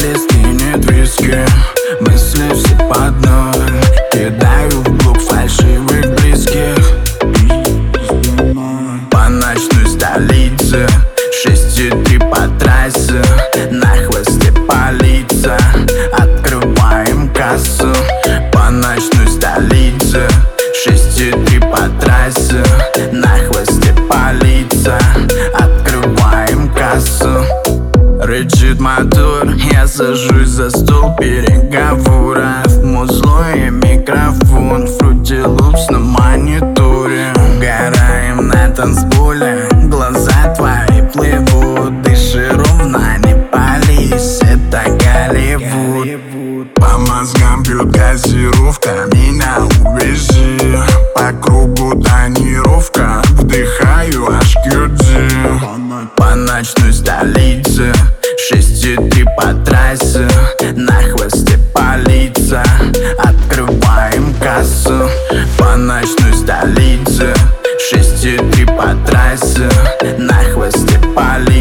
Шале стынет виски, мысли все под ноль. Кидаю вглубь фальшивых близких. По ночной столице 6:03 по трассе, на хвосте полиция. Открываем кассу. По ночной столице 6:03 по трассе, на хвосте полиция. Открываем кассу. Рычит мотор, я сажусь за стол переговоров. Музло и микрофон, Fruity Loops на мониторе. Угораем на танцполе, глаза твои плывут. Дыши ровно, не пались, это Голливуд. По мозгам бьет газировка, меня увези. По кругу тонировка, вдыхаю аж кюдзи. По ночной столице 6:03 по трассе, на хвосте полиция. Открываем кассу. По ночной столице 6:03 по трассе, на хвосте полиция.